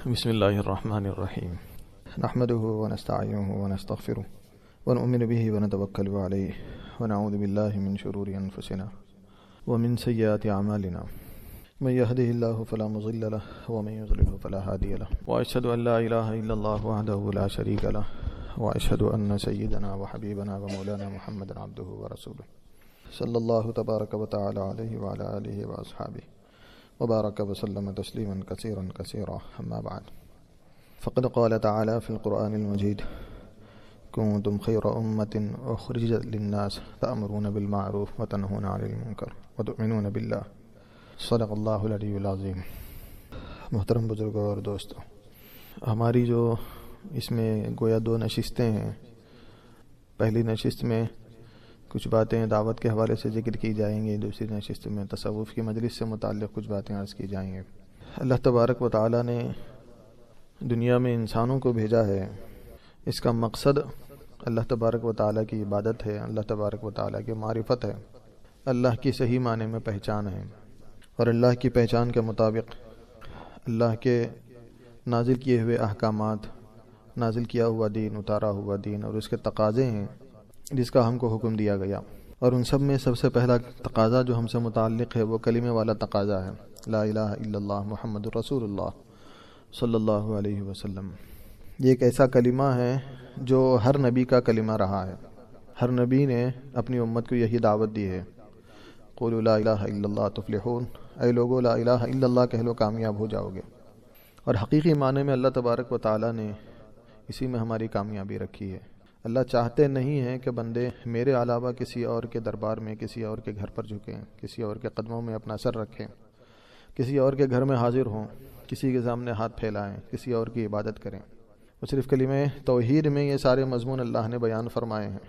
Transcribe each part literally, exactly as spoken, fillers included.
بسم الله الرحمن الرحيم نحمده ونستعينه ونستغفره ونؤمن به ونتوكل عليه ونعوذ بالله من شرور أنفسنا ومن سيئات أعمالنا من يهده الله فلا مضل له ومن يضلل فلا هادي له وأشهد أن لا إله إلا الله وحده لا شريك له وأشهد أن سيدنا وحبيبنا ومولانا محمد عبده ورسوله صلى الله تبارك وتعالى عليه وعلى آله وأصحابه وبارك وسلم تسليما كثيرا كثيرا أما بعد فقد قال تعالى في القرآن المجيد كنتم خير أمة أخرجت للناس تأمرون بالمعروف وتنهون عن المنكر وتؤمنون بالله صدق اللہ العلی العظیم۔ محترم بزرگوں اور دوستوں، ہماری جو اس میں گویا دو نشستیں ہیں، پہلی نشست میں کچھ باتیں دعوت کے حوالے سے ذکر کی جائیں گی، دوسری نشست میں تصوف کی مجلس سے متعلق کچھ باتیں عرض کی جائیں گے۔ اللہ تبارک و تعالی نے دنیا میں انسانوں کو بھیجا ہے، اس کا مقصد اللہ تبارک و تعالی کی عبادت ہے، اللہ تبارک و تعالی کی معرفت ہے، اللہ کی صحیح معنی میں پہچان ہے، اور اللہ کی پہچان کے مطابق اللہ کے نازل کیے ہوئے احکامات، نازل کیا ہوا دین، اتارا ہوا دین اور اس کے تقاضے ہیں جس کا ہم کو حکم دیا گیا، اور ان سب میں سب سے پہلا تقاضا جو ہم سے متعلق ہے وہ کلمے والا تقاضا ہے، لا الہ الا اللہ محمد رسول اللہ صلی اللہ علیہ وسلم۔ یہ ایک ایسا کلمہ ہے جو ہر نبی کا کلمہ رہا ہے، ہر نبی نے اپنی امت کو یہی دعوت دی ہے، قولوا لا الہ الا اللہ تفلحون، اے لوگو لا الہ الا اللہ کہہ لو کامیاب ہو جاؤ گے۔ اور حقیقی معنی میں اللہ تبارک و تعالی نے اسی میں ہماری کامیابی رکھی ہے۔ اللہ چاہتے نہیں ہیں کہ بندے میرے علاوہ کسی اور کے دربار میں، کسی اور کے گھر پر جھکیں، کسی اور کے قدموں میں اپنا سر رکھیں، کسی اور کے گھر میں حاضر ہوں، کسی کے سامنے ہاتھ پھیلائیں، کسی اور کی عبادت کریں۔ وہ صرف کلمہ توحید میں یہ سارے مضمون اللہ نے بیان فرمائے ہیں،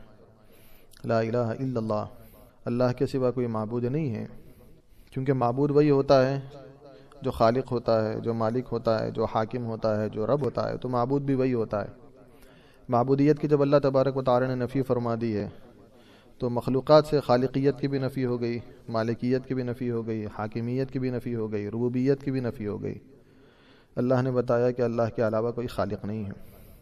لا الہ الا اللہ، اللہ کے سوا کوئی معبود نہیں ہے، کیونکہ معبود وہی ہوتا ہے جو خالق ہوتا ہے، جو مالک ہوتا ہے، جو حاکم ہوتا ہے، جو رب ہوتا ہے، تو معبود بھی وہی ہوتا ہے۔ معبودیت کی جب اللہ تبارک و تعالی نے نفی فرما دی ہے تو مخلوقات سے خالقیت کی بھی نفی ہو گئی، مالکیت کی بھی نفی ہو گئی، حاکمیت کی بھی نفی ہو گئی، ربوبیت کی بھی نفی ہو گئی۔ اللہ نے بتایا کہ اللہ کے علاوہ کوئی خالق نہیں ہے،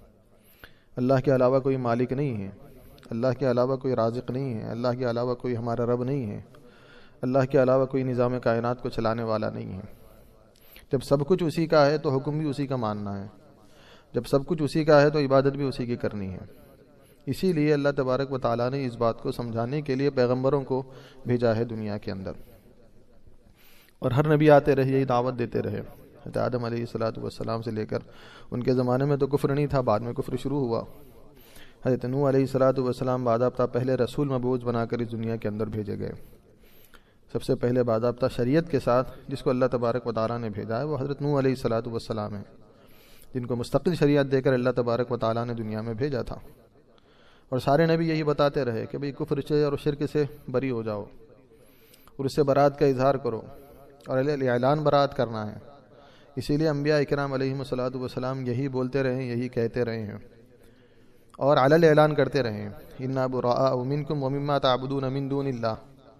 اللہ کے علاوہ کوئی مالک نہیں ہے، اللہ کے علاوہ کوئی رازق نہیں ہے، اللہ کے علاوہ کوئی ہمارا رب نہیں ہے، اللہ کے علاوہ کوئی نظام کائنات کو چلانے والا نہیں ہے۔ جب سب کچھ اسی کا ہے تو حکم بھی اسی کا ماننا ہے، جب سب کچھ اسی کا ہے تو عبادت بھی اسی کی کرنی ہے۔ اسی لیے اللہ تبارک و تعالیٰ نے اس بات کو سمجھانے کے لیے پیغمبروں کو بھیجا ہے دنیا کے اندر، اور ہر نبی آتے رہے یہی دعوت دیتے رہے۔ حضرت آدم علیہ الصلوۃ والسلام سے لے کر ان کے زمانے میں تو کفر نہیں تھا، بعد میں کفر شروع ہوا۔ حضرت نوح علیہ الصلوۃ والسلام باضابطہ پہلے رسول مبعوث بنا کر اس دنیا کے اندر بھیجے گئے۔ سب سے پہلے باضابطہ شریعت کے ساتھ جس کو اللہ تبارک و تعالیٰ نے بھیجا ہے وہ حضرت نوح علیہ الصلوۃ والسلام ہیں، جن کو مستقل شریعت دے کر اللہ تبارک و تعالیٰ نے دنیا میں بھیجا تھا۔ اور سارے نبی یہی بتاتے رہے کہ بھئی کفر سے اور شرک سے بری ہو جاؤ، اور اس سے برات کا اظہار کرو، اور اعلان برات کرنا ہے۔ اسی لیے انبیاء اکرام علیہم الصلوۃ والسلام یہی بولتے رہے، یہی کہتے رہے ہیں، اور علل اعلان کرتے رہے ہیں، انا براء منکم ومما تعبدون من دون اللہ،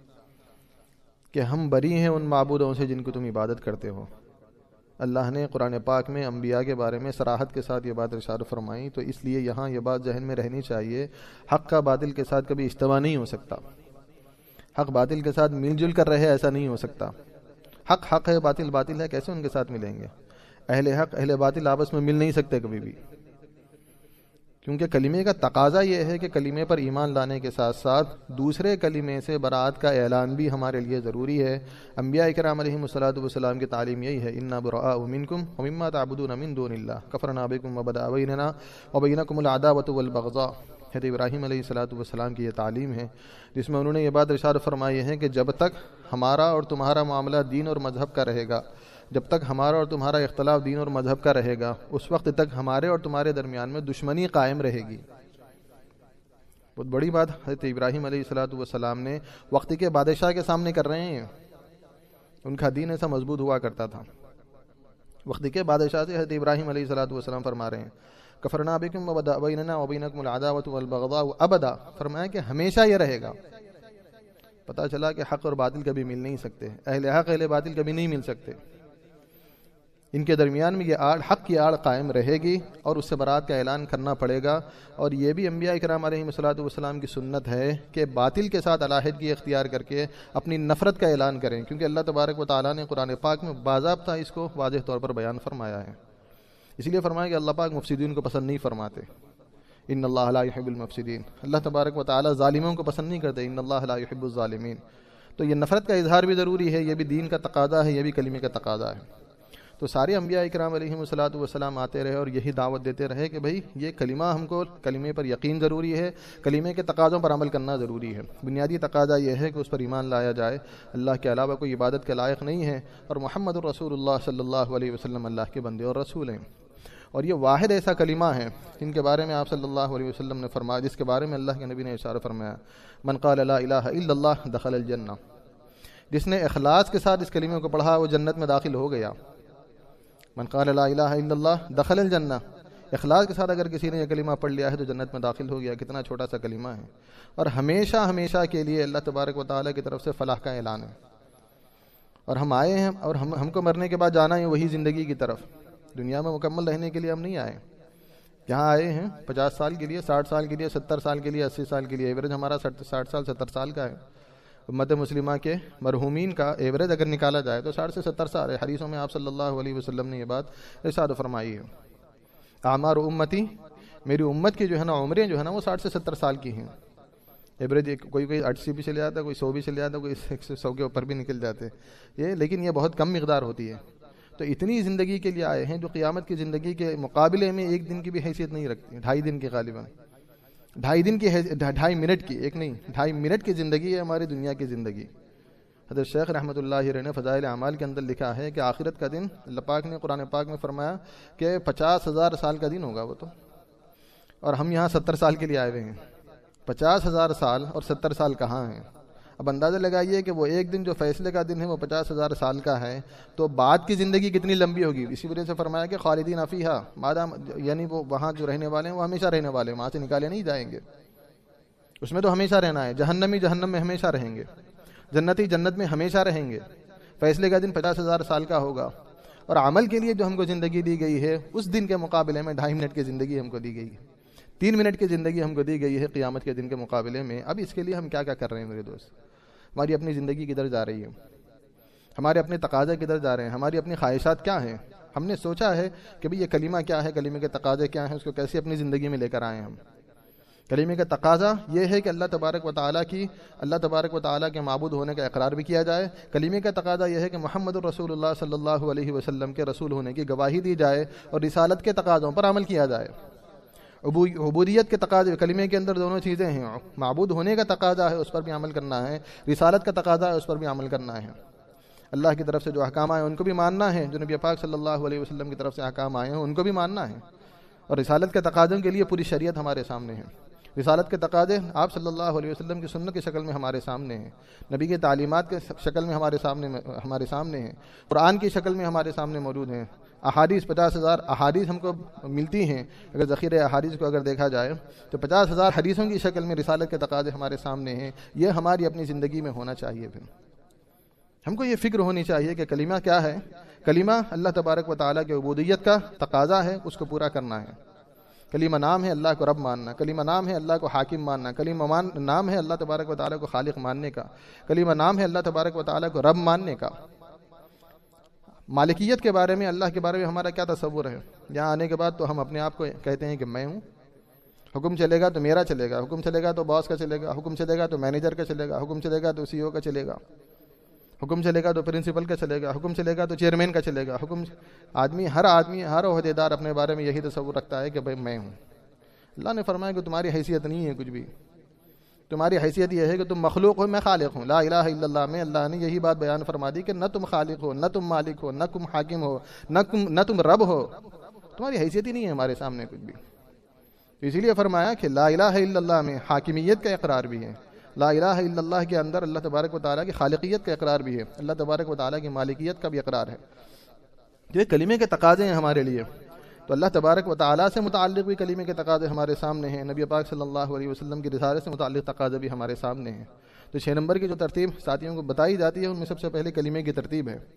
کہ ہم بری ہیں ان معبودوں سے جن کو تم عبادت کرتے ہو۔ اللہ نے قرآن پاک میں انبیاء کے بارے میں صراحت کے ساتھ یہ بات ارشاد فرمائی، تو اس لیے یہاں یہ بات ذہن میں رہنی چاہیے، حق کا باطل کے ساتھ کبھی اجتماع نہیں ہو سکتا، حق باطل کے ساتھ مل جل کر رہے ایسا نہیں ہو سکتا۔ حق حق ہے، باطل باطل ہے، کیسے ان کے ساتھ ملیں گے؟ اہل حق اہل باطل آپس میں مل نہیں سکتے کبھی بھی، کیونکہ کلمے کا تقاضا یہ ہے کہ کلمے پر ایمان لانے کے ساتھ ساتھ دوسرے کلمے سے برات کا اعلان بھی ہمارے لیے ضروری ہے۔ انبیاء کرام علیہم الصلوۃ والسلام کی تعلیم یہی ہے، انا براء منکم ومما تعبدون من دون اللہ کفرنا بکم وبدا بیننا وبینکم العداوۃ والبغضاء۔ حضرت ابراہیم علیہ الصلوۃ والسلام کی یہ تعلیم ہے جس میں انہوں نے یہ بات ارشاد فرمائی ہے کہ جب تک ہمارا اور تمہارا معاملہ دین اور مذہب کا رہے گا، جب تک ہمارا اور تمہارا اختلاف دین اور مذہب کا رہے گا، اس وقت تک ہمارے اور تمہارے درمیان میں دشمنی قائم رہے گی۔ بہت بڑی بات حضرت ابراہیم علیہ الصلوۃ والسلام نے وقت کے بادشاہ کے سامنے کر رہے ہیں، ان کا دین ایسا مضبوط ہوا کرتا تھا۔ وقت کے بادشاہ سے حضرت ابراہیم علیہ الصلوۃ والسلام فرما رہے ہیں کفرنا بکم وبدا بیننا وبینکم العداوۃ والبغضاء ابدا، فرمایا کہ ہمیشہ یہ رہے گا۔ پتہ چلا کہ حق اور باطل کبھی مل نہیں سکتے، اہل حق اہل باطل کبھی نہیں مل سکتے۔ ان کے درمیان میں یہ آڑ حق کی آڑ قائم رہے گی اور اس سے برات کا اعلان کرنا پڑے گا. اور یہ بھی انبیاء کرام علیہم الصلوۃ والسلام کی سنت ہے کہ باطل کے ساتھ علیحدگی اختیار کر کے اپنی نفرت کا اعلان کریں، کیونکہ اللہ تبارک و تعالیٰ نے قرآن پاک میں باضابطہ اس کو واضح طور پر بیان فرمایا ہے. اس لیے فرمایا کہ اللہ پاک مفسدین کو پسند نہیں فرماتے. ان اللہ لا يحب المفسدین، اللہ تبارک و تعالیٰ ظالموں کو پسند نہیں کرتے. ان اللہ لا يحب الظالمین. تو یہ نفرت کا اظہار بھی ضروری ہے، یہ بھی دین کا تقاضا ہے، یہ بھی کلمے کا تقاضا ہے. تو سارے انبیاء اکرام علیہم الصلوۃ والسلام آتے رہے اور یہی دعوت دیتے رہے کہ بھائی یہ کلمہ ہم کو کلمے پر یقین ضروری ہے، کلمے کے تقاضوں پر عمل کرنا ضروری ہے. بنیادی تقاضا یہ ہے کہ اس پر ایمان لایا جائے، اللہ کے علاوہ کوئی عبادت کے لائق نہیں ہے، اور محمد الرسول اللہ صلی اللہ علیہ وسلم اللہ کے بندے اور رسول ہیں. اور یہ واحد ایسا کلمہ ہے جن کے بارے میں آپ صلی اللہ علیہ وسلم نے فرمایا، جس کے بارے میں اللہ کے نبی نے اشارہ فرمایا، من قال لا الہ الا اللہ دخل الجنہ. جس نے اخلاص کے ساتھ اس کلمے کو پڑھا وہ جنت میں داخل ہو گیا. من قال لا الہ الا اللہ دخل الجنہ. اخلاص کے ساتھ اگر کسی نے یہ کلمہ پڑھ لیا ہے تو جنت میں داخل ہو گیا. کتنا چھوٹا سا کلمہ ہے، اور ہمیشہ ہمیشہ کے لیے اللہ تبارک و تعالیٰ کی طرف سے فلاح کا اعلان ہے. اور ہم آئے ہیں اور ہم ہم کو مرنے کے بعد جانا ہے وہی زندگی کی طرف. دنیا میں مکمل رہنے کے لیے ہم نہیں آئے. یہاں آئے ہیں پچاس سال کے لیے، ساٹھ سال کے لیے، ستر سال کے لیے، اسی سال کے لیے. ایوریج ہمارا ساٹھ سال ستر سال کا ہے. امت مسلمہ کے مرحومین کا ایوریج اگر نکالا جائے تو ساٹھ سے ستر سال ہے. حدیثوں میں آپ صلی اللہ علیہ وسلم نے یہ بات ارشاد فرمائی ہے، اعمار امتی، میری امت کی جو ہے نا عمریں جو ہے نا وہ ساٹھ سے ستر سال کی ہیں. ایوریج کوئی کوئی اسی بھی چلے جاتا ہے، کوئی سو بھی چلے جاتا ہے، کوئی سو کے اوپر بھی نکل جاتے یہ، لیکن یہ بہت کم مقدار ہوتی ہے. تو اتنی زندگی کے لیے آئے ہیں جو قیامت کی زندگی کے مقابلے میں ایک دن کی بھی حیثیت نہیں رکھتی. ڈھائی دن کی غالباً ڈھائی دن کی ڈھائی منٹ کی، ایک نہیں ڈھائی منٹ کی زندگی ہے ہماری دنیا کی زندگی. حضرت شیخ رحمۃ اللہ علیہ نے فضائل اعمال کے اندر لکھا ہے کہ آخرت کا دن اللہ پاک نے قرآن پاک میں فرمایا کہ پچاس ہزار سال کا دن ہوگا وہ تو، اور ہم یہاں ستر سال کے لیے آئے ہوئے ہیں. پچاس ہزار سال اور ستر سال کہاں ہیں؟ اب اندازہ لگائیے کہ وہ ایک دن جو فیصلے کا دن ہے وہ پچاس ہزار سال کا ہے، تو بعد کی زندگی کتنی لمبی ہوگی. اسی وجہ سے فرمایا کہ خالدین فیہا، مادام یعنی وہ وہاں جو رہنے والے ہیں وہ ہمیشہ رہنے والے ہیں، وہاں سے نکالے نہیں جائیں گے. اس میں تو ہمیشہ رہنا ہے. جہنمی جہنم میں ہمیشہ رہیں گے، جنتی جنت میں ہمیشہ رہیں گے. فیصلے کا دن پچاس ہزار سال کا ہوگا، اور عمل کے لیے جو ہم کو زندگی دی گئی ہے اس دن کے مقابلے میں ڈھائی منٹ کی زندگی ہم کو دی گئی ہے، تین منٹ کی زندگی ہم کو دی گئی ہے قیامت کے دن کے مقابلے میں. اب اس کے لیے ہم کیا کیا کر رہے ہیں میرے دوست؟ ہماری اپنی زندگی کدھر جا رہی ہے؟ ہمارے اپنے تقاضے کدھر جا رہے ہیں؟ ہماری اپنی خواہشات کیا ہیں؟ ہم نے سوچا ہے کہ بھئی یہ کلمہ کیا ہے، کلمے کے تقاضے کیا ہیں، اس کو کیسے اپنی زندگی میں لے کر آئیں ہم؟ کلمے کا تقاضا یہ ہے کہ اللہ تبارک و تعالیٰ کی اللہ تبارک و تعالیٰ کے معبود ہونے کا اقرار بھی کیا جائے. کلمے کا تقاضا یہ ہے کہ محمد الرسول اللہ صلی اللہ علیہ وسلم کے رسول ہونے کی گواہی دی جائے اور رسالت کے تقاضوں پر عمل کیا جائے. عبودیت کے تقاضے کلمے کے اندر دونوں چیزیں ہیں، معبود ہونے کا تقاضا ہے اس پر بھی عمل کرنا ہے، رسالت کا تقاضا ہے اس پر بھی عمل کرنا ہے. اللہ کی طرف سے جو احکام آئے ہیں ان کو بھی ماننا ہے، جو نبی پاک صلی اللہ علیہ وسلم کی طرف سے احکام آئے ہیں ان کو بھی ماننا ہے. اور رسالت کے تقاضوں کے لیے پوری شریعت ہمارے سامنے ہے. رسالت کے تقاضے آپ صلی اللہ علیہ وسلم کی سنت کی شکل میں ہمارے سامنے ہیں، نبی کی تعلیمات کے شکل میں ہمارے سامنے ہمارے سامنے ہیں، قرآن کی شکل میں ہمارے سامنے موجود ہیں. احادیث پچاس ہزار احادیث ہم کو ملتی ہیں. اگر ذخیرہ احادیث کو اگر دیکھا جائے تو پچاس ہزار حدیثوں کی شکل میں رسالت کے تقاضے ہمارے سامنے ہیں. یہ ہماری اپنی زندگی میں ہونا چاہیے. پھر ہم کو یہ فکر ہونی چاہیے کہ کلمہ کیا ہے. کلمہ اللہ تبارک و تعالیٰ کی عبودیت کا تقاضا ہے، اس کو پورا کرنا ہے. کلمہ نام ہے اللہ کو رب ماننا، کلمہ نام ہے اللہ کو حاکم ماننا، کلمہ مان نام ہے اللہ تبارک و تعالیٰ کو خالق ماننے کا، کلمہ نام ہے اللہ تبارک و تعالیٰ کو رب ماننے کا. مالکیت کے بارے میں، اللہ کے بارے میں ہمارا کیا تصور ہے؟ یہاں آنے کے بعد تو ہم اپنے آپ کو کہتے ہیں کہ میں ہوں، حکم چلے گا تو میرا چلے گا، حکم چلے گا تو باس کا چلے گا، حکم چلے گا تو مینیجر کا چلے گا، حکم چلے گا تو سی او کا چلے گا، حکم چلے گا تو پرنسپل کا چلے گا، حکم چلے گا تو چیئرمین کا چلے گا. حکم آدمی ہر آدمی ہر عہدے دار اپنے بارے میں یہی تصور رکھتا ہے کہ بھائی میں ہوں. اللہ نے فرمایا کہ تمہاری حیثیت نہیں ہے کچھ بھی. تمہاری حیثیت یہ ہے کہ تم مخلوق ہو، میں خالق ہوں. لا الہ الا اللہ میں اللہ نے یہی بات بیان فرما دی کہ نہ تم خالق ہو، نہ تم مالک ہو، نہ تم حاکم ہو، نہ تم نہ تم رب ہو. تمہاری حیثیت ہی نہیں ہے ہمارے سامنے کچھ بھی. تو اسی لیے فرمایا کہ لا الہ الا اللہ میں حاکمیت کا اقرار بھی ہے، لا الہ الا اللہ کے اندر اللہ تبارک و تعالیٰ کی خالقیت کا اقرار بھی ہے، اللہ تبارک و تعالیٰ کی مالکیت کا بھی اقرار ہے. یہ کلمے کے تقاضے ہیں ہمارے لیے. تو اللہ تبارک و تعالیٰ سے متعلق بھی کلمے کے تقاضے ہمارے سامنے ہیں، نبی پاک صلی اللہ علیہ وسلم کی رسالت سے متعلق تقاضے بھی ہمارے سامنے ہیں. تو چھ نمبر کی جو ترتیب ساتھیوں کو بتائی جاتی ہے ان میں سب سے پہلے کلمے کی ترتیب ہے.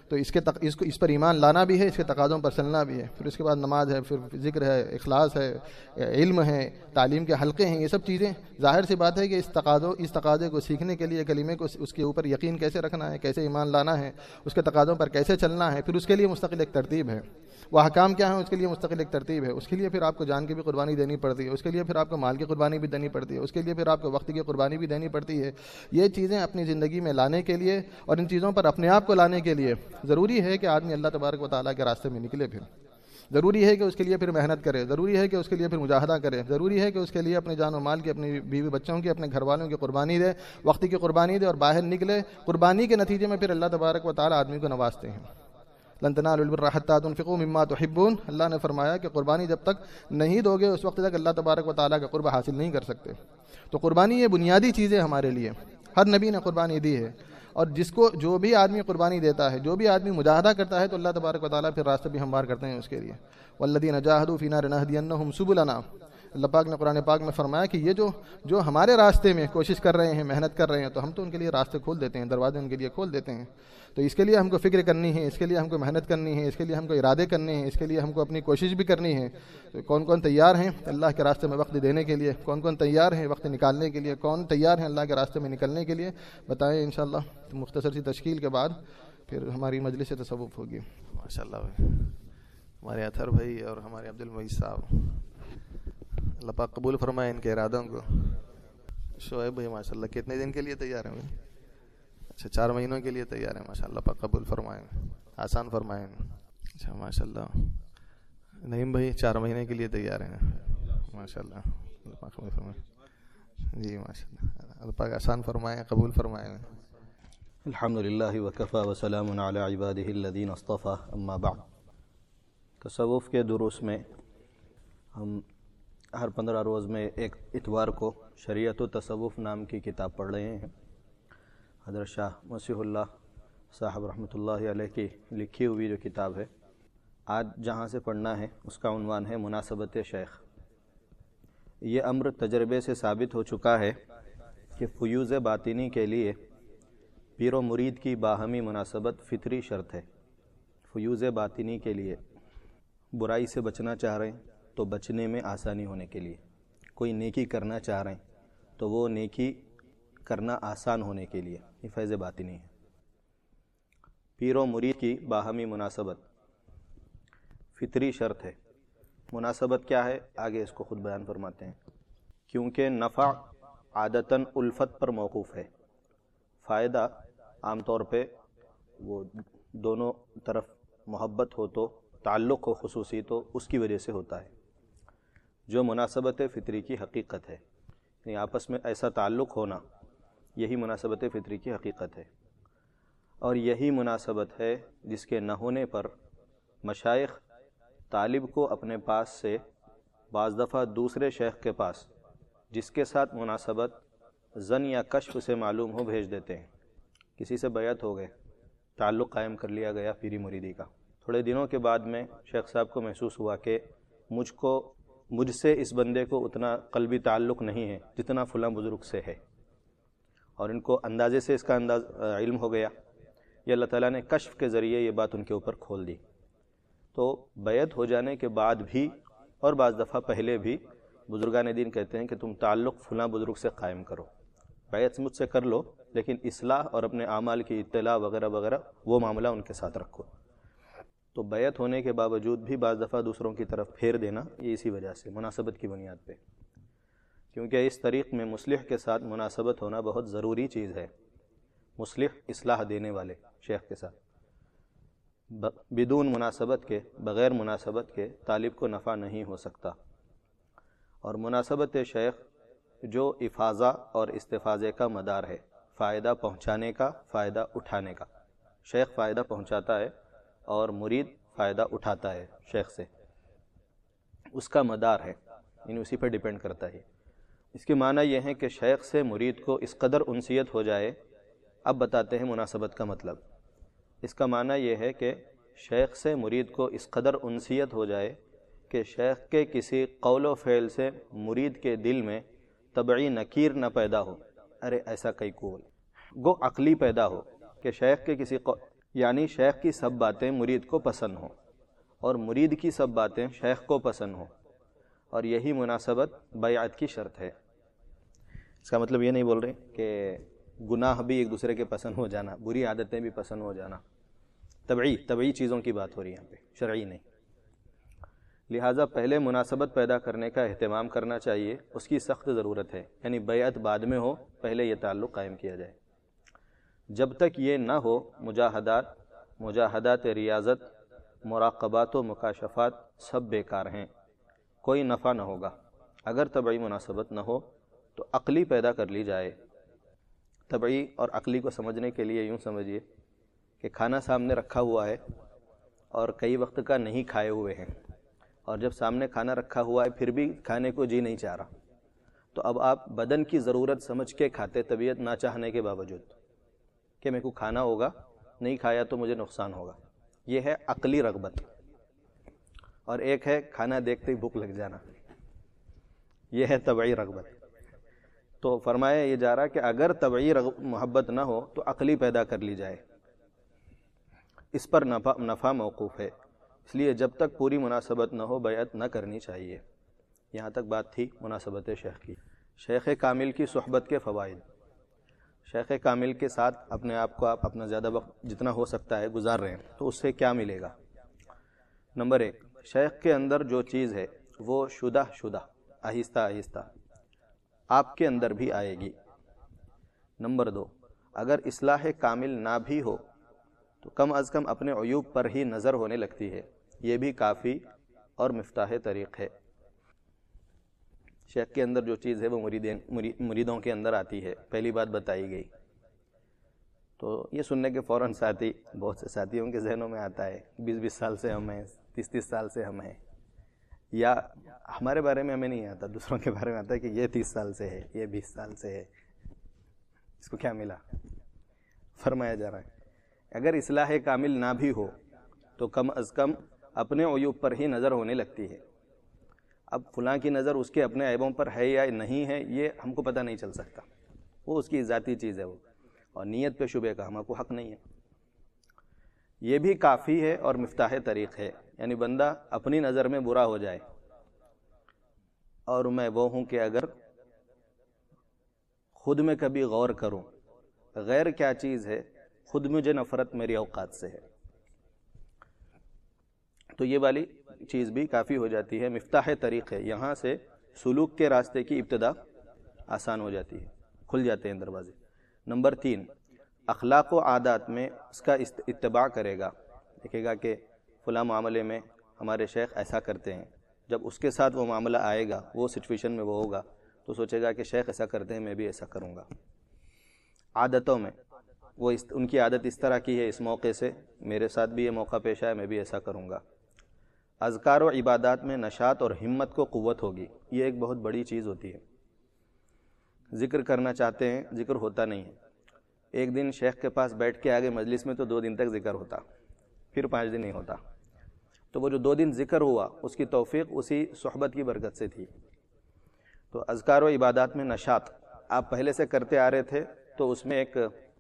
تو اس کے تق... اس کو اس پر ایمان لانا بھی ہے، اس کے تقاضوں پر چلنا بھی ہے. پھر اس کے بعد نماز ہے، پھر ذکر ہے، اخلاص ہے، علم ہے، تعلیم کے حلقے ہیں. یہ سب چیزیں ظاہر سی بات ہے کہ اس تقاضوں اس تقاضے کو سیکھنے کے لیے کلمے کو اس کے اوپر یقین کیسے رکھنا ہے، کیسے ایمان لانا ہے، اس کے تقاضوں پر کیسے چلنا ہے، پھر اس کے لیے مستقل ایک ترتیب ہے. وہ احکام کیا ہیں، اس کے لیے مستقل ایک ترتیب ہے. اس کے لیے پھر آپ کو جان کی بھی قربانی دینی پڑتی ہے، اس کے لیے پھر آپ کو مال کی قربانی بھی دینی پڑتی ہے، اس کے لیے پھر آپ کو وقت کی قربانی بھی دینی پڑتی ہے. یہ چیزیں اپنی زندگی میں لانے کے لیے اور ان چیزوں پر اپنے آپ کو لانے کے لیے ضروری ہے کہ آدمی اللہ تبارک و تعالیٰ کے راستے میں نکلے. پھر ضروری ہے کہ اس کے لیے پھر محنت کرے، ضروری ہے کہ اس کے لیے پھر مجاہدہ کرے، ضروری ہے کہ اس کے لیے اپنے جان و مال کی، اپنی بیوی بچوں کی، اپنے گھر والوں کی قربانی دے، وقت کی قربانی دے اور باہر نکلے. قربانی کے نتیجے میں پھر اللہ تبارک و تعالیٰ آدمی کو نوازتے ہیں. لن تنالوا البر حتى تنفقوا مما تحبون. اللہ نے فرمایا کہ قربانی جب تک نہیں دو گے اس وقت تک اللہ تبارک و تعالیٰ کا قرب حاصل نہیں کر سکتے. تو قربانی یہ بنیادی چیز ہے ہمارے لیے. ہر نبی نے قربانی دی ہے، اور جس کو جو بھی آدمی قربانی دیتا ہے، جو بھی آدمی مجاہدہ کرتا ہے، تو اللہ تبارک و تعالیٰ پھر راستہ بھی ہموار کرتے ہیں اس کے لیے. والذین جاہدوا فینا لنہدینہم سبلنا. اللہ پاک نے قرآن پاک میں فرمایا کہ یہ جو جو ہمارے راستے میں کوشش کر رہے ہیں، محنت کر رہے ہیں، تو ہم تو ان کے لیے راستے کھول دیتے ہیں، دروازے ان کے لیے کھول دیتے ہیں. تو اس کے لیے ہم کو فکر کرنی ہے، اس کے لیے ہم کو محنت کرنی ہے، اس کے لیے ہم کو ارادے کرنے ہیں، اس کے لیے ہم کو اپنی کوشش بھی کرنی ہے. تو کون کون تیار ہیں اللہ کے راستے میں وقت دینے کے لیے؟ کون کون تیار ہیں وقت نکالنے کے لیے؟ کون تیار ہیں اللہ کے راستے میں نکلنے کے لیے؟ بتائیں انشاءاللہ. مختصر سی تشکیل کے بعد پھر ہماری مجلس تصوف ہوگی. ماشاءاللہ بھائی، ہمارے اطہر بھائی اور ہمارے عبد المعیز صاحب، اللہ پاک قبول فرمائے ان کے ارادوں کو. شعیب بھائی ماشاءاللہ کتنے دن کے لیے تیار ہیں بھائی؟ اچھا چار مہینوں کے لیے تیار ہیں. ماشاءاللہ پاک قبول فرمائیں، آسان فرمائیں. اچھا ماشاءاللہ. نعیم بھائی چار مہینے کے لیے تیار ہیں. ماشاءاللہ اللہ پاک قبول فرمائیں. جی ماشاءاللہ اللہ پاک آسان فرمائیں، قبول فرمائیں. الحمدللہ وکفی وسلام علی عبادہ الذین اصطفی، اما بعد. تصوف کے دروس میں ہم ہر پندرہ روز میں ایک اتوار کو شریعت و تصوف نام کی کتاب پڑھ رہے ہیں. حضرت شاہ مسیح اللہ صاحب رحمۃ اللہ علیہ کی لکھی ہوئی جو کتاب ہے، آج جہاں سے پڑھنا ہے اس کا عنوان ہے مناسبت شیخ. یہ امر تجربے سے ثابت ہو چکا ہے کہ فیوض باطنی کے لیے پیر و مرید کی باہمی مناسبت فطری شرط ہے. فیوض باطنی کے لیے برائی سے بچنا چاہ رہے ہیں تو بچنے میں آسانی ہونے کے لیے، کوئی نیکی کرنا چاہ رہے ہیں تو وہ نیکی کرنا آسان ہونے کے لیے، یہ فیض باطنی ہے. پیر و مرید کی باہمی مناسبت فطری شرط ہے. مناسبت کیا ہے آگے اس کو خود بیان فرماتے ہیں. کیونکہ نفع عادتاً الفت پر موقوف ہے. فائدہ عام طور پہ وہ دونوں طرف محبت ہو تو، تعلق ہو خصوصی تو اس کی وجہ سے ہوتا ہے. جو مناسبت فطری کی حقیقت ہے، یعنی آپس میں ایسا تعلق ہونا، یہی مناسبت فطری کی حقیقت ہے. اور یہی مناسبت ہے جس کے نہ ہونے پر مشائخ طالب کو اپنے پاس سے بعض دفعہ دوسرے شیخ کے پاس جس کے ساتھ مناسبت ظن یا کشف سے معلوم ہو بھیج دیتے ہیں. کسی سے بیعت ہو گئے، تعلق قائم کر لیا گیا پیری مریدی کا. تھوڑے دنوں کے بعد میں شیخ صاحب کو محسوس ہوا کہ مجھ کو مجھ سے اس بندے کو اتنا قلبی تعلق نہیں ہے جتنا فلاں بزرگ سے ہے، اور ان کو اندازے سے اس کا انداز علم ہو گیا. یہ اللہ تعالیٰ نے کشف کے ذریعے یہ بات ان کے اوپر کھول دی. تو بیعت ہو جانے کے بعد بھی اور بعض دفعہ پہلے بھی بزرگان دین کہتے ہیں کہ تم تعلق فلاں بزرگ سے قائم کرو، بیعت مجھ سے کر لو، لیکن اصلاح اور اپنے اعمال کی اطلاع وغیرہ وغیرہ وہ معاملہ ان کے ساتھ رکھو. تو بیعت ہونے کے باوجود بھی بعض دفعہ دوسروں کی طرف پھیر دینا، یہ اسی وجہ سے مناسبت کی بنیاد پہ، کیونکہ اس طریق میں مصلح کے ساتھ مناسبت ہونا بہت ضروری چیز ہے. مصلح اصلاح دینے والے شیخ کے ساتھ بدون مناسبت کے، بغیر مناسبت کے طالب کو نفع نہیں ہو سکتا. اور مناسبت شیخ جو افاضہ اور استفاضے کا مدار ہے، فائدہ پہنچانے کا، فائدہ اٹھانے کا. شیخ فائدہ پہنچاتا ہے اور مرید فائدہ اٹھاتا ہے شیخ سے، اس کا مدار ہے، یعنی اسی پر ڈیپینڈ کرتا ہے. اس کے معنی یہ ہے کہ شیخ سے مرید کو اس قدر انسیت ہو جائے. اب بتاتے ہیں مناسبت کا مطلب. اس کا معنی یہ ہے کہ شیخ سے مرید کو اس قدر انسیت ہو جائے کہ شیخ کے کسی قول و فعل سے مرید کے دل میں طبعی نکیر نہ پیدا ہو، ارے ایسا کئی قول، گو عقلی پیدا ہو کہ شیخ کے کسی یعنی شیخ کی سب باتیں مرید کو پسند ہوں اور مرید کی سب باتیں شیخ کو پسند ہوں، اور یہی مناسبت بیعت کی شرط ہے۔ اس کا مطلب یہ نہیں بول رہے کہ گناہ بھی ایک دوسرے کے پسند ہو جانا، بری عادتیں بھی پسند ہو جانا، طبعی طبعی چیزوں کی بات ہو رہی ہے یہاں پہ، شرعی نہیں۔ لہٰذا پہلے مناسبت پیدا کرنے کا اہتمام کرنا چاہیے، اس کی سخت ضرورت ہے، یعنی بیعت بعد میں ہو، پہلے یہ تعلق قائم کیا جائے۔ جب تک یہ نہ ہو، مجاہدات مجاہدات ریاضت، مراقبات و مکاشفات سب بیکار ہیں، کوئی نفع نہ ہوگا۔ اگر طبعی مناسبت نہ ہو تو عقلی پیدا کر لی جائے۔ طبعی اور عقلی کو سمجھنے کے لیے یوں سمجھیے کہ کھانا سامنے رکھا ہوا ہے اور کئی وقت کا نہیں کھائے ہوئے ہیں، اور جب سامنے کھانا رکھا ہوا ہے پھر بھی کھانے کو جی نہیں چاہ رہا، تو اب آپ بدن کی ضرورت سمجھ کے کھاتے، طبیعت نہ چاہنے کے باوجود کہ میرے کو کھانا ہوگا، نہیں کھایا تو مجھے نقصان ہوگا۔ یہ ہے عقلی رغبت، اور ایک ہے کھانا دیکھتے ہی بھوک لگ جانا، یہ ہے طبعی رغبت۔ تو فرمایا یہ جا رہا کہ اگر طبعی محبت نہ ہو تو عقلی پیدا کر لی جائے، اس پر نفع نفع موقوف ہے، اس لیے جب تک پوری مناسبت نہ ہو بیعت نہ کرنی چاہیے۔ یہاں تک بات تھی مناسبت شیخ کی۔ شیخ کامل کی صحبت کے فوائد۔ شیخ کامل کے ساتھ اپنے آپ کو آپ اپنا زیادہ وقت جتنا ہو سکتا ہے گزار رہے ہیں تو اس سے کیا ملے گا؟ نمبر ایک، شیخ کے اندر جو چیز ہے وہ شدہ شدہ آہستہ آہستہ آپ کے اندر بھی آئے گی۔ نمبر دو، اگر اصلاح کامل نہ بھی ہو تو کم از کم اپنے عیوب پر ہی نظر ہونے لگتی ہے، یہ بھی کافی اور مفتاح طریق ہے۔ شیخ کے اندر جو چیز ہے وہ مریدین مریدوں کے اندر آتی ہے، پہلی بات بتائی گئی۔ تو یہ سننے کے فوراً ساتھی بہت سے ساتھیوں کے ذہنوں میں آتا ہے، بیس بیس سال سے ہم ہیں، تیس تیس سال سے ہم ہیں، یا ہمارے بارے میں ہمیں نہیں آتا، دوسروں کے بارے میں آتا ہے کہ یہ تیس سال سے ہے، یہ بیس سال سے ہے، اس کو کیا ملا؟ فرمایا جا رہا ہے اگر اصلاح کامل نہ بھی ہو تو کم از کم اپنے عیوب پر ہی نظر ہونے لگتی ہے۔ اب فلاں کی نظر اس کے اپنے عیبوں پر ہے یا نہیں ہے یہ ہم کو پتہ نہیں چل سکتا، وہ اس کی ذاتی چیز ہے، وہ اور نیت پہ شبہ کا ہم کو حق نہیں ہے۔ یہ بھی کافی ہے اور مفتاح طریق ہے، یعنی بندہ اپنی نظر میں برا ہو جائے، اور میں وہ ہوں کہ اگر خود میں کبھی غور کروں غیر کیا چیز ہے، خود مجھے نفرت میری اوقات سے ہے، تو یہ والی چیز بھی کافی ہو جاتی ہے، مفتاح طریق ہے۔ یہاں سے سلوک کے راستے کی ابتدا آسان ہو جاتی ہے، کھل جاتے ہیں دروازے۔ نمبر تین، اخلاق و عادات میں اس کا اتباع کرے گا، دیکھے گا کہ فلاں معاملے میں ہمارے شیخ ایسا کرتے ہیں، جب اس کے ساتھ وہ معاملہ آئے گا، وہ سچویشن میں وہ ہوگا، تو سوچے گا کہ شیخ ایسا کرتے ہیں میں بھی ایسا کروں گا۔ عادتوں میں وہ اس ان کی عادت اس طرح کی ہے، اس موقع سے میرے ساتھ بھی یہ موقع پیش آیا، میں بھی ایسا کروں گا۔ اذکار و عبادات میں نشاط اور ہمت کو قوت ہوگی، یہ ایک بہت بڑی چیز ہوتی ہے۔ ذکر کرنا چاہتے ہیں، ذکر ہوتا نہیں ہے۔ ایک دن شیخ کے پاس بیٹھ کے آگے مجلس میں تو دو دن تک ذکر ہوتا، پھر پانچ دن نہیں ہوتا، تو وہ جو دو دن ذکر ہوا اس کی توفیق اسی صحبت کی برکت سے تھی۔ تو اذکار و عبادات میں نشاط آپ پہلے سے کرتے آ رہے تھے تو اس میں ایک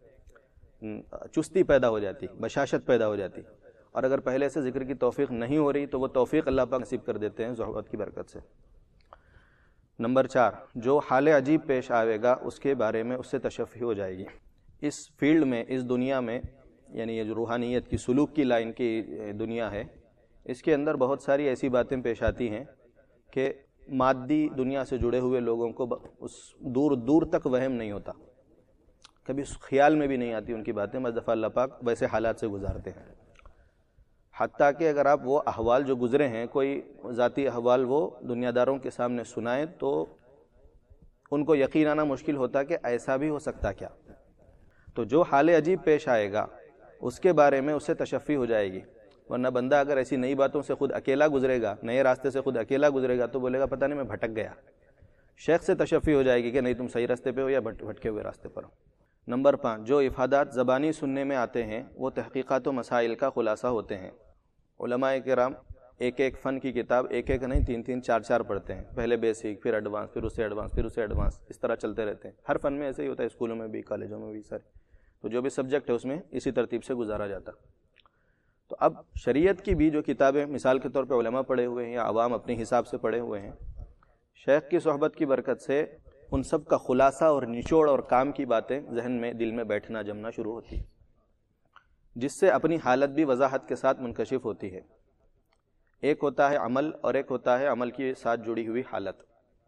چستی پیدا ہو جاتی، بشاشت پیدا ہو جاتی، اور اگر پہلے سے ذکر کی توفیق نہیں ہو رہی تو وہ توفیق اللہ پاک نصیب کر دیتے ہیں صحبت کی برکت سے۔ نمبر چار، جو حال عجیب پیش آئے گا اس کے بارے میں اس سے تشفی ہو جائے گی۔ اس فیلڈ میں، اس دنیا میں، یعنی یہ جو روحانیت کی سلوک کی لائن کی دنیا ہے، اس کے اندر بہت ساری ایسی باتیں پیش آتی ہیں کہ مادی دنیا سے جڑے ہوئے لوگوں کو اس دور دور تک وہم نہیں ہوتا، کبھی اس خیال میں بھی نہیں آتی ان کی باتیں، بس دفعہ اللہ پاک ویسے حالات سے گزارتے ہیں۔ حتیٰ کہ اگر آپ وہ احوال جو گزرے ہیں، کوئی ذاتی احوال وہ دنیا داروں کے سامنے سنائیں تو ان کو یقین آنا مشکل ہوتا کہ ایسا بھی ہو سکتا کیا۔ تو جو حال عجیب پیش آئے گا اس کے بارے میں اس سے تشفی ہو جائے گی، ورنہ بندہ اگر ایسی نئی باتوں سے خود اکیلا گزرے گا، نئے راستے سے خود اکیلا گزرے گا تو بولے گا پتہ نہیں میں بھٹک گیا۔ شیخ سے تشفی ہو جائے گی کہ نہیں تم صحیح راستے پہ ہو یا بھٹکے ہوئے راستے پر ہو۔ نمبر پانچ، جو افادات زبانی سننے میں آتے ہیں وہ تحقیقات و مسائل کا خلاصہ ہوتے ہیں۔ علماء کرام ایک ایک فن کی کتاب ایک ایک نہیں تین تین چار چار پڑھتے ہیں، پہلے بیسک، پھر ایڈوانس، پھر اس سے ایڈوانس، پھر اس سے ایڈوانس، اس طرح چلتے رہتے ہیں۔ ہر فن میں ایسے ہی ہوتا ہے، اسکولوں میں بھی، کالجوں میں بھی، سارے تو جو بھی سبجیکٹ ہے اس میں اسی ترتیب سے گزارا جاتا. تو اب شریعت کی بھی جو کتابیں مثال کے طور پہ علماء پڑھے ہوئے ہیں یا عوام اپنے حساب سے پڑھے ہوئے ہیں، شیخ کی صحبت کی برکت سے ان سب کا خلاصہ اور نچوڑ اور کام کی باتیں ذہن میں دل میں بیٹھنا جمنا شروع ہوتی ہے، جس سے اپنی حالت بھی وضاحت کے ساتھ منکشف ہوتی ہے. ایک ہوتا ہے عمل اور ایک ہوتا ہے عمل کے ساتھ جڑی ہوئی حالت.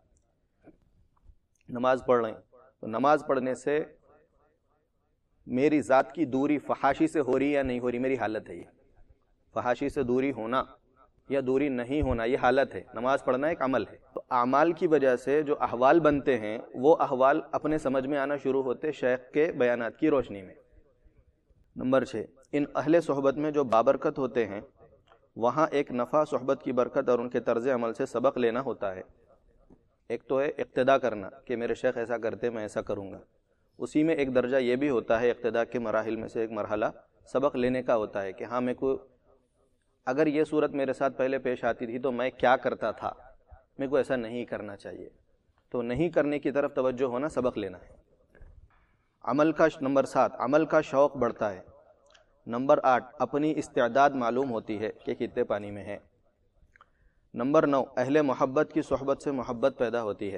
نماز پڑھ رہے ہیں تو نماز پڑھنے سے میری ذات کی دوری فحاشی سے ہو رہی یا نہیں ہو رہی، میری حالت ہے. یہ فحاشی سے دوری ہونا یا دوری نہیں ہونا یہ حالت ہے. نماز پڑھنا ایک عمل ہے. تو اعمال کی وجہ سے جو احوال بنتے ہیں وہ احوال اپنے سمجھ میں آنا شروع ہوتے شیخ کے بیانات کی روشنی میں. نمبر چھ، ان اہل صحبت میں جو بابرکت ہوتے ہیں وہاں ایک نفع صحبت کی برکت اور ان کے طرز عمل سے سبق لینا ہوتا ہے. ایک تو ہے اقتدا کرنا کہ میرے شیخ ایسا کرتے میں ایسا کروں گا. اسی میں ایک درجہ یہ بھی ہوتا ہے اقتدا کے مراحل میں سے ایک مرحلہ سبق لینے کا ہوتا ہے کہ ہاں میں کو اگر یہ صورت میرے ساتھ پہلے پیش آتی تھی تو میں کیا کرتا تھا، میرے کو ایسا نہیں کرنا چاہیے. تو نہیں کرنے کی طرف توجہ ہونا سبق لینا ہے. عمل کا نمبر سات، عمل کا شوق بڑھتا ہے. نمبر آٹھ، اپنی استعداد معلوم ہوتی ہے کہ کتنے پانی میں ہے. نمبر نو، اہل محبت کی صحبت سے محبت پیدا ہوتی ہے.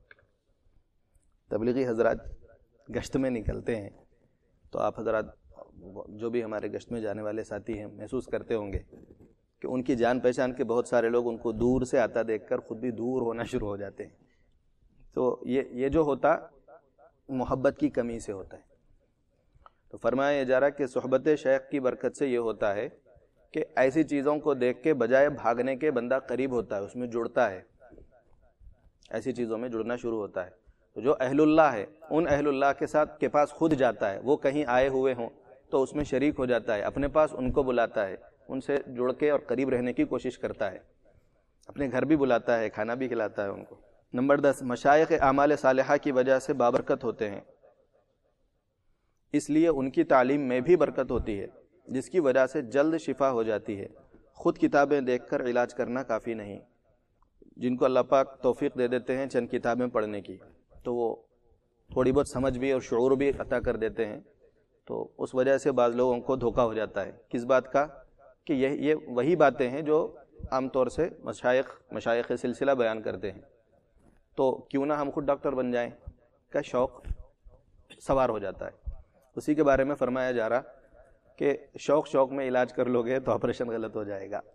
تبلیغی حضرات گشت میں نکلتے ہیں تو آپ حضرات جو بھی ہمارے گشت میں جانے والے ساتھی ہیں محسوس کرتے ہوں گے کہ ان کی جان پہچان کے بہت سارے لوگ ان کو دور سے آتا دیکھ کر خود بھی دور ہونا شروع ہو جاتے ہیں. تو یہ یہ جو ہوتا محبت کی کمی سے ہوتا ہے. تو فرمایا جا رہا کہ صحبت شیخ کی برکت سے یہ ہوتا ہے کہ ایسی چیزوں کو دیکھ کے بجائے بھاگنے کے بندہ قریب ہوتا ہے، اس میں جڑتا ہے، ایسی چیزوں میں جڑنا شروع ہوتا ہے. تو جو اہل اللہ ہے ان اہل اللہ کے ساتھ کے پاس خود جاتا ہے، وہ کہیں آئے ہوئے ہوں تو اس میں شریک ہو جاتا ہے، اپنے پاس ان کو بلاتا ہے، ان سے جڑ کے اور قریب رہنے کی کوشش کرتا ہے، اپنے گھر بھی بلاتا ہے، کھانا بھی کھلاتا ہے ان کو. نمبر دس، مشائخ اعمال صالحہ کی وجہ سے بابرکت ہوتے ہیں، اس لیے ان کی تعلیم میں بھی برکت ہوتی ہے جس کی وجہ سے جلد شفا ہو جاتی ہے. خود کتابیں دیکھ کر علاج کرنا کافی نہیں. جن کو اللہ پاک توفیق دے دیتے ہیں چند کتابیں پڑھنے کی تو وہ تھوڑی بہت سمجھ بھی اور شعور بھی عطا کر دیتے ہیں. تو اس وجہ سے بعض لوگوں کو دھوکہ ہو جاتا ہے. کس بات کا؟ کہ یہ یہ وہی باتیں ہیں جو عام طور سے مشائخ مشائخ سلسلہ بیان کرتے ہیں. تو کیوں نہ ہم خود ڈاکٹر بن جائیں کا شوق سوار ہو جاتا ہے. اسی کے بارے میں فرمایا جا رہا کہ شوق شوق میں علاج کر لو گے تو آپریشن غلط ہو جائے گا.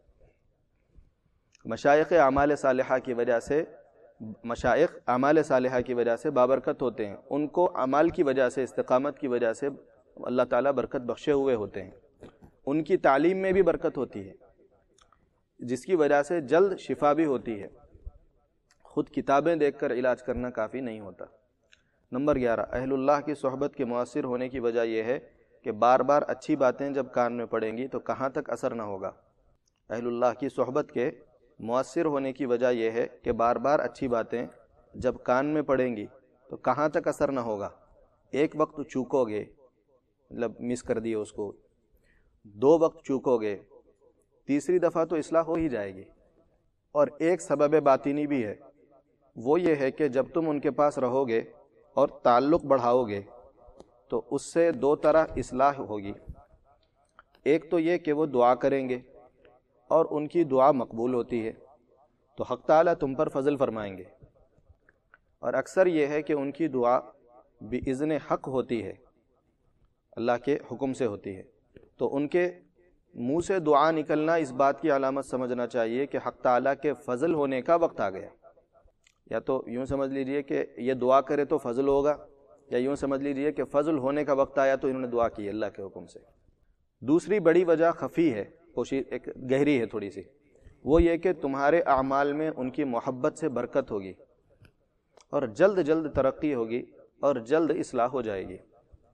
مشائخ اعمال صالحہ کی وجہ سے مشائخ اعمال صالحہ کی وجہ سے بابرکت ہوتے ہیں. ان کو اعمال کی وجہ سے استقامت کی وجہ سے اللہ تعالیٰ برکت بخشے ہوئے ہوتے ہیں. ان کی تعلیم میں بھی برکت ہوتی ہے جس کی وجہ سے جلد شفا بھی ہوتی ہے. خود کتابیں دیکھ کر علاج کرنا کافی نہیں ہوتا. نمبر گیارہ، اہل اللہ کی صحبت کے مؤثر ہونے کی وجہ یہ ہے کہ بار بار اچھی باتیں جب کان میں پڑیں گی تو کہاں تک اثر نہ ہوگا. اہل اللہ کی صحبت کے مؤثر ہونے کی وجہ یہ ہے کہ بار بار اچھی باتیں جب کان میں پڑیں گی تو کہاں تک اثر نہ ہوگا. ایک وقت چوکو گے، مطلب مس کر دیے اس کو، دو وقت چوکو گے، تیسری دفعہ تو اصلاح ہو ہی جائے گی. اور ایک سبب باطنی بھی ہے، وہ یہ ہے کہ جب تم ان کے پاس رہو گے اور تعلق بڑھاؤ گے تو اس سے دو طرح اصلاح ہوگی. ایک تو یہ کہ وہ دعا کریں گے اور ان کی دعا مقبول ہوتی ہے تو حق تعالیٰ تم پر فضل فرمائیں گے. اور اکثر یہ ہے کہ ان کی دعا بِإِذْنِ حق ہوتی ہے، اللہ کے حکم سے ہوتی ہے. تو ان کے منہ سے دعا نکلنا اس بات کی علامت سمجھنا چاہیے کہ حق تعالیٰ کے فضل ہونے کا وقت آ گیا. یا تو یوں سمجھ لیجئے کہ یہ دعا کرے تو فضل ہوگا، یا یوں سمجھ لیجئے کہ فضل ہونے کا وقت آیا تو انہوں نے دعا کی اللہ کے حکم سے. دوسری بڑی وجہ خفی ہے، کوشش ایک گہری ہے تھوڑی سی، وہ یہ کہ تمہارے اعمال میں ان کی محبت سے برکت ہوگی اور جلد جلد ترقی ہوگی اور جلد اصلاح ہو جائے گی.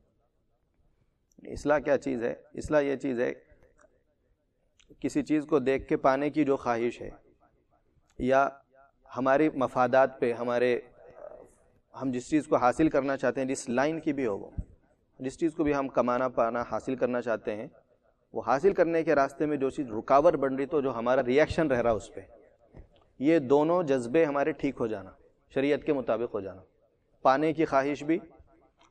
اصلاح کیا چیز ہے؟ اصلاح یہ چیز ہے کسی چیز کو دیکھ کے پانے کی جو خواہش ہے، یا ہماری مفادات پہ، ہمارے ہم جس چیز کو حاصل کرنا چاہتے ہیں، جس لائن کی بھی ہو، وہ جس چیز کو بھی ہم کمانا پانا حاصل کرنا چاہتے ہیں، وہ حاصل کرنے کے راستے میں جو چیز رکاوٹ بن رہی تو جو ہمارا ریئیکشن رہ رہا اس پہ، یہ دونوں جذبے ہمارے ٹھیک ہو جانا، شریعت کے مطابق ہو جانا. پانے کی خواہش بھی